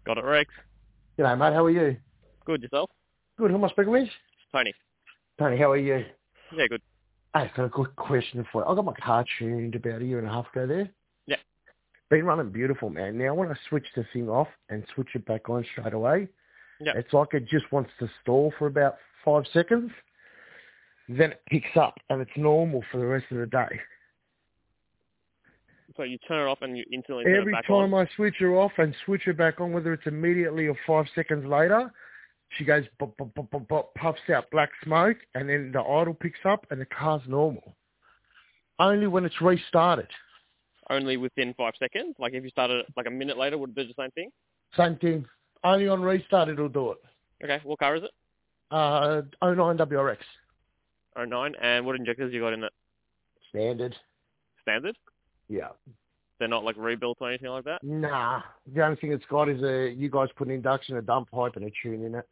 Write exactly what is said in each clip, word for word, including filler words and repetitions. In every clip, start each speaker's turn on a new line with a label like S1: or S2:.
S1: Got it, Rex.
S2: G'day, mate. How are you?
S1: Good, yourself?
S2: Good. Who am I speaking with?
S1: Tony.
S2: Tony, how are you?
S1: Yeah, good.
S2: I've got a good question for you. I got my car tuned about a year and a half ago there.
S1: Yeah.
S2: Been running beautiful, man. Now, when I switch the thing off and switch it back on straight away,
S1: Yeah.
S2: it's like it just wants to stall for about five seconds. Then it picks up, and it's normal for the rest of the day.
S1: So you turn it off and you instantly turn
S2: Every
S1: it back
S2: time
S1: on?
S2: I switch her off and switch her back on, whether it's immediately or five seconds later, she goes, bop, bop, bop, bop, bop, puffs out black smoke, and then the idle picks up, and the car's normal. Only when it's restarted.
S1: Only within five seconds? Like if you started like a minute later, would it do the same thing?
S2: Same thing. Only on restart it'll do it.
S1: Okay, what car is it?
S2: Uh, oh nine W R X.
S1: oh nine, and what injectors you got in it?
S2: Standard.
S1: Standard?
S2: Yeah.
S1: They're not like rebuilt or anything like that?
S2: Nah. The only thing it's got is a, you guys put an induction, a dump pipe, and a tune in it.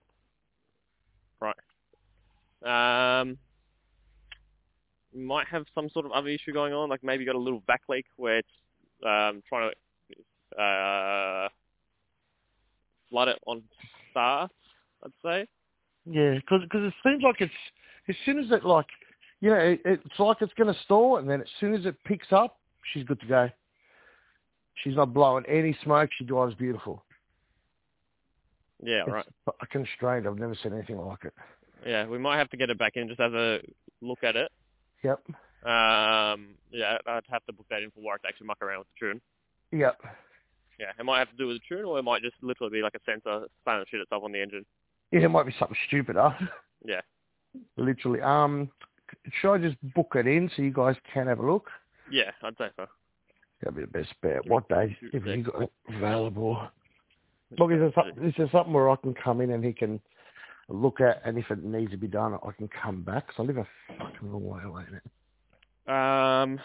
S1: Right. Um, you might have some sort of other issue going on, like maybe you got a little back leak where it's um, trying to uh, flood it on start, I'd say.
S2: Yeah, because it seems like it's, as soon as it like, you know, it, it's like it's going to stall, and then as soon as it picks up, she's good to go. She's not blowing any smoke. She drives beautiful.
S1: Yeah, right.
S2: It's constrained. I've never seen anything like it.
S1: Yeah, we might have to get it back in, just have a look at it.
S2: Yep.
S1: Um, yeah, I'd have to book that in for Warwick to actually muck around with the tune.
S2: Yep.
S1: Yeah, it might have to do with the tune, or it might just literally be like a sensor starting to shit itself on the engine.
S2: Yeah, it might be something stupid, huh?
S1: Yeah.
S2: Literally. Um, should I just book it in so you guys can have a look?
S1: Yeah, I'd say so.
S2: That'd be the best bet. What day have
S1: Yeah.
S2: you got it available? Look, is there, something, is there something where I can come in and he can look at, and if it needs to be done, I can come back? Because I live a fucking long way away now.
S1: Um,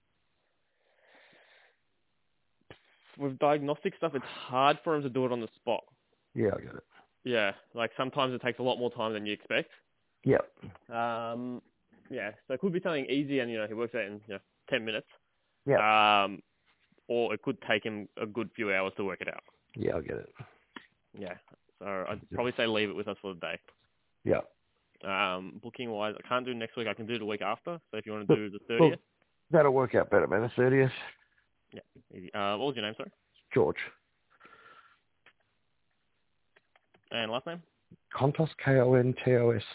S1: with diagnostic stuff, it's hard for him to do it on the spot.
S2: Yeah, I get it.
S1: Yeah, like sometimes it takes a lot more time than you expect.
S2: Yep.
S1: Um, yeah, so it could be something easy, and you know he works out in you know ten minutes.
S2: Yeah.
S1: Um, or it could take him a good few hours to work it out.
S2: Yeah, I get it.
S1: Yeah, so I'd probably say leave it with us for the day.
S2: Yeah.
S1: Um, booking wise, I can't do next week. I can do the week after. So if you want to do the thirtieth,
S2: well, that'll work out better, man. The thirtieth.
S1: Yeah. Easy. Uh, what was your name, sir?
S2: George.
S1: And last name?
S2: Kontos, K O N T O S.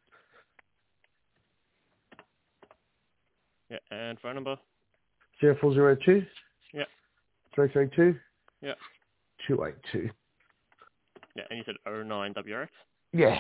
S1: Yeah. And phone number?
S2: Zero four zero two.
S1: Yeah.
S2: Three three two.
S1: Yeah.
S2: Two eight two.
S1: Yeah. And you said oh nine W R X.
S2: Yeah.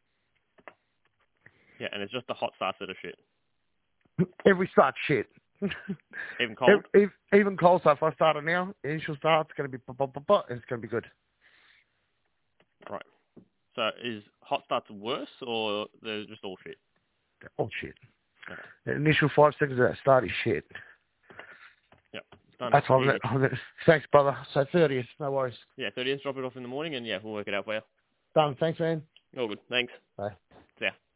S1: Yeah. And it's just the hot starts that are shit.
S2: Every start shit.
S1: Even cold?
S2: Even, even cold stuff. I started now. Initial start's going to be pop, pop, pop, pop, and it's going to be good.
S1: Right. So is hot starts worse, or they're just all shit?
S2: They're all shit.
S1: Okay.
S2: The initial five seconds of that start is shit.
S1: Yep. Done.
S2: That's what I'm gonna, thanks, brother. So thirtieth, no worries.
S1: Yeah, thirtieth, drop it off in the morning, and yeah, we'll work it out for you.
S2: Done. Thanks, man.
S1: All good. Thanks.
S2: Bye.
S1: See ya.